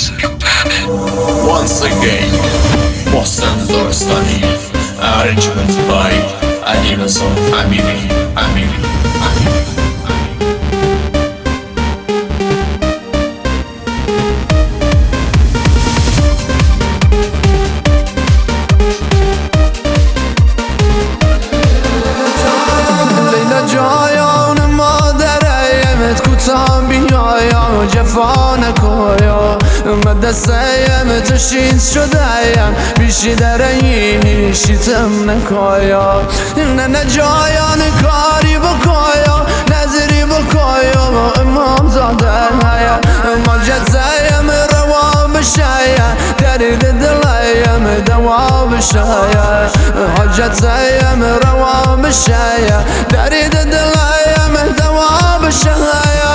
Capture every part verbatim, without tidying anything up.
Once again, محسن زارستانی. Arrangement by علیرضا امیری امیری امیری جفا نکایا من دستیم تشید شدهیم بیشی درهی شیتم نکایا نه نه جایان کاری بکایا نظری بکایا امام زاده ما جزایم روا بشایا درد دلیم دوا بشایا حاجتیم روا بشایا درد دلیم دوا بشایا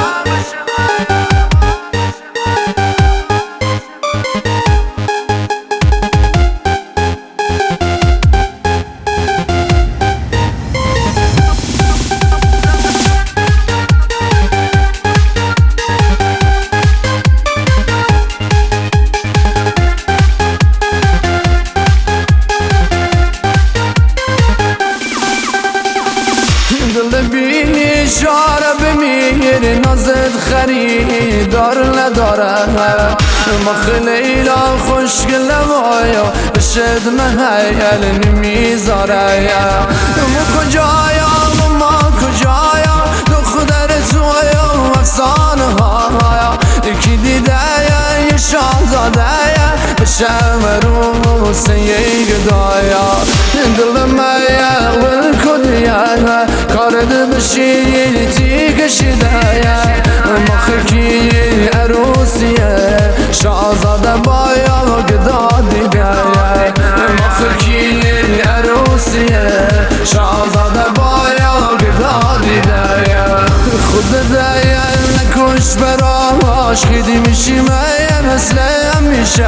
بینی شاره بمیر نازد خریدار نداره ما خیلی خوشگل مایا بشد محیل نمیذاره ما کجایا ما کجایا دختر تویا افسانه هایا یکی دیده یه شاهزاده بشم روسه یه گدایا دل مایه ول کدیا کارد بشی تی کشیده ما خکی عروسیه شاهزاده بایا گدا دیگه ما خکی عروسیه شاهزاده بایا گدا دیگه خود دیگه نکش براش خیلی میشی مایه مثل همیشه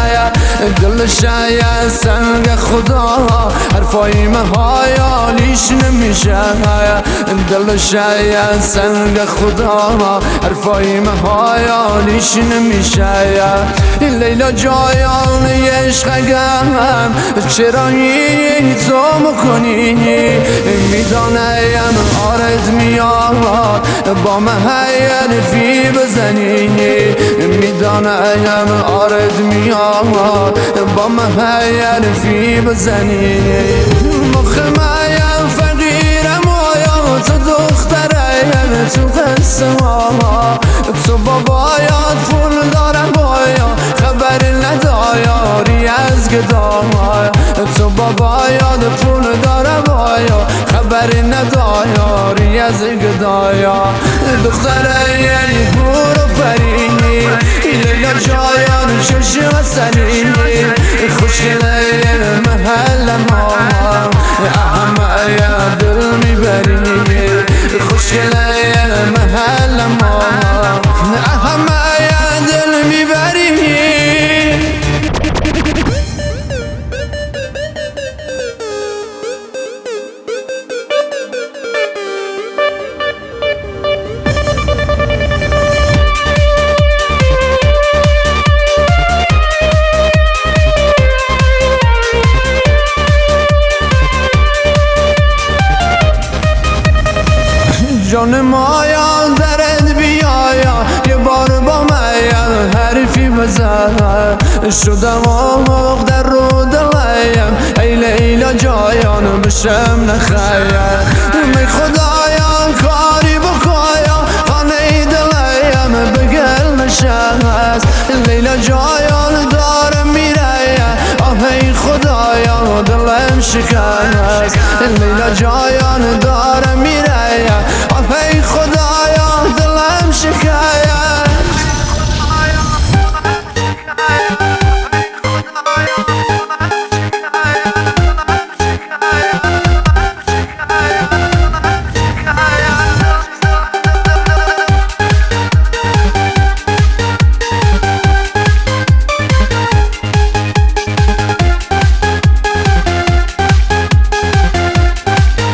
دل شاید سنگ خدا حرفای مهایا لیش نمیشه دل شاید سنگ خدا حرفای مهایا لیش نمیشه لیلا جایان عشقم چرا این تو مکنی میدانم آرد میاد با محیل فی بزنی میدانم آرد میاد با محیل فی بزنی مخمایم فقیرم آیا تو دخترم تو قصه ها تو بابایات پول دارم بایا خبر ندایاری از گدای تو بابایات پول دارم بایا خبر ندایاری از گدایا دختره یعنی برو فرینی لیلا جایان چشم سنی خوشگله محل ما اهم یا دل میبری خوشگله محل ما اهم یا دل میبری جان مایا درد بیایا یه بار با مایا حرفی بزن شدم آماق در رو دلیم ای لیلا جایان بشم نخیر می خدایا کاری بکایا خانه دلیم بگل نشست لیلا جایان دارم میره آه ای خدایا دلم شکست لیلا جایان دارم میره ای خدایا دلم شکایت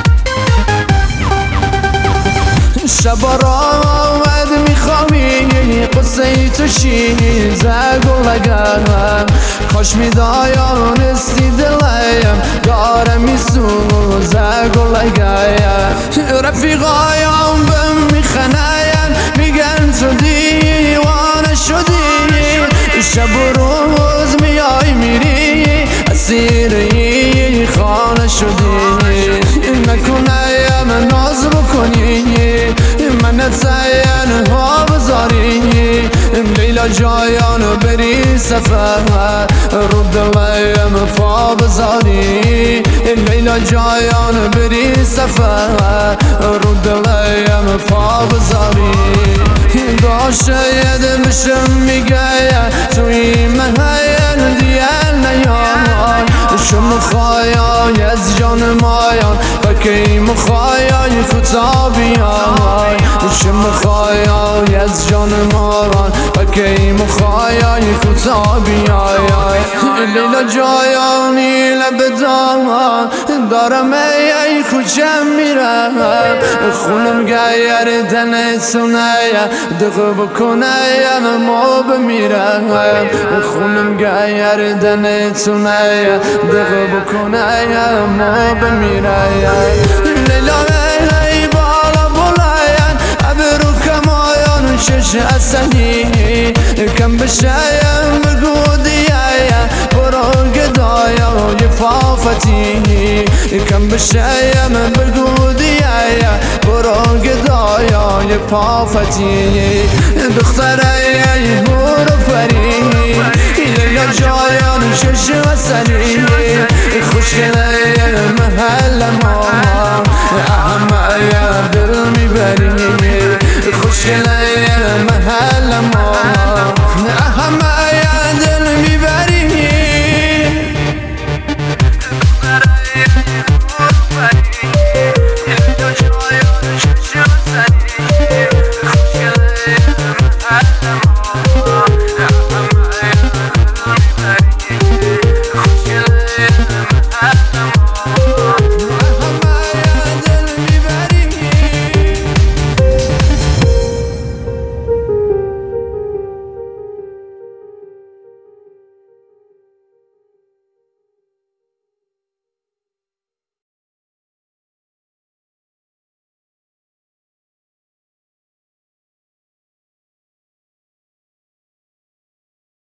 شب را آمد میخوامی قصه تو شیزه گلگم کاش میدایانستی دلیم داره میسوزه گلگم رفیقایم بهم میخنین میگن تو دیوانه شدی شب و روز میای میری اسیری خانه شدی نکنیم ناز بکنی من تین ها بذاری لیلا جایان بری سفر رو دلیم پا بذاری لیلا جایان بری سفر رو دلیم پا بذاری شاید بشم میگه توی من هین دیل نیای شم خواهی از جان مایان بکی مخواهی کتابیای شم خواهی از جان ماران بکی مخواهی کتابیای لیلا جایانی لب دامان دارم ای کجم میرم خونم گیر دن سونه دقه بکنه ما بمیرم خونم گیر دن سونه دقه بکنه ما بمیرم لیلا ای بالا بلاین ابرو کمایان شش اصلی کم بشایم بگو دیایا برو گدایا یه پافتی کم بشایم بگو دیایا برو گدایا یه پافتی دختره برو پری لیلا جایان شش اصلی خوشگله محل ما اهم دل میبری خوشگله محل ما اهم دل میبری I